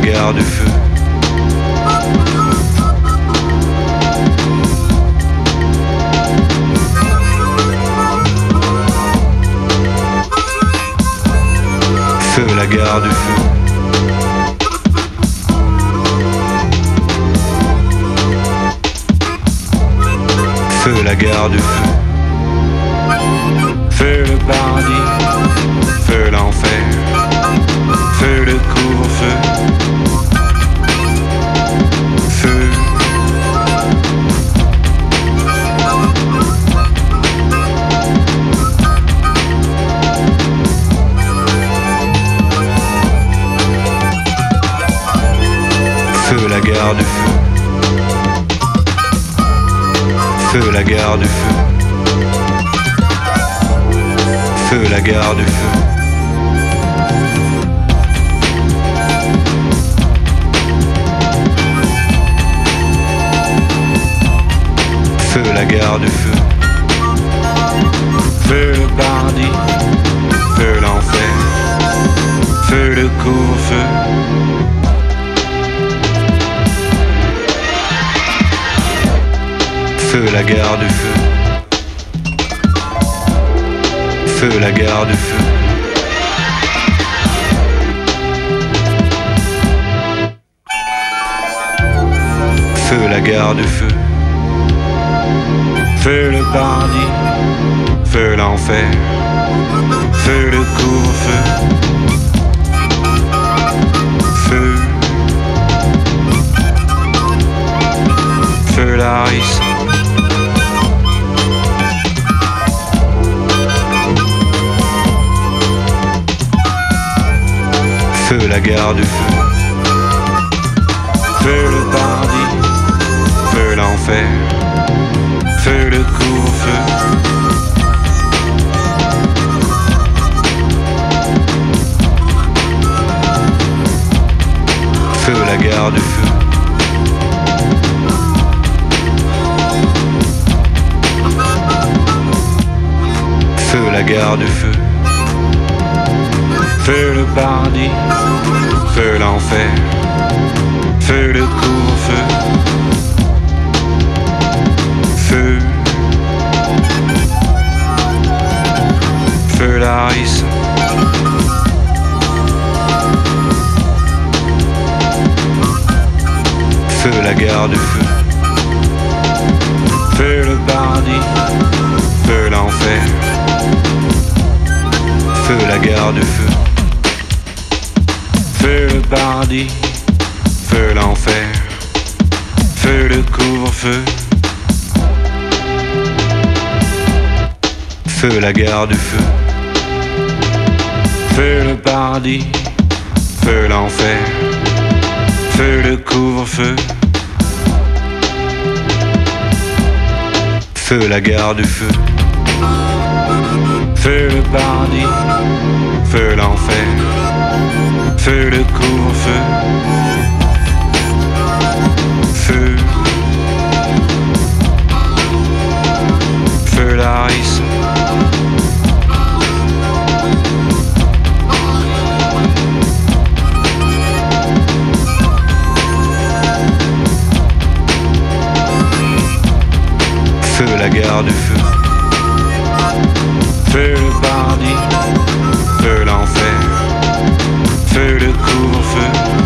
guerre du feu. Feu la guerre du feu. Feu la guerre du feu. Feu le paradis, feu l'enfer, feu le couvre-feu. Feu. Feu la guerre du feu. Feu la guerre du feu. Feu la guerre du feu. Feu la guerre du feu. Feu le paradis, feu l'enfer, feu le couvre-feu. Feu la guerre du feu. Feu la guerre du feu. Feu la guerre du feu. Feu le paradis, feu l'enfer, feu le couvre-feu. Feu. Feu la harissa. Feu la guerre du feu. Feu le paradis, feu l'enfer, feu le couvre-feu. Feu la guerre du feu. Feu la guerre du feu. Feu le paradis, feu l'enfer, feu le couvre-feu. Feu. Feu la harissa. Feu la guerre du feu. Feu le paradis, feu l'enfer, feu la guerre du feu. Feu le paradis, feu l'enfer, feu le couvre-feu. Feu la guerre du feu. Feu le paradis, feu l'enfer, feu le couvre-feu. Feu la guerre du feu. Feu le paradis, feu l'enfer, feu le couvre-feu. Feu. Feu la harissa. Feu la guerre du feu. Feu le paradis, feu l'enfer, feu le couvre-feu.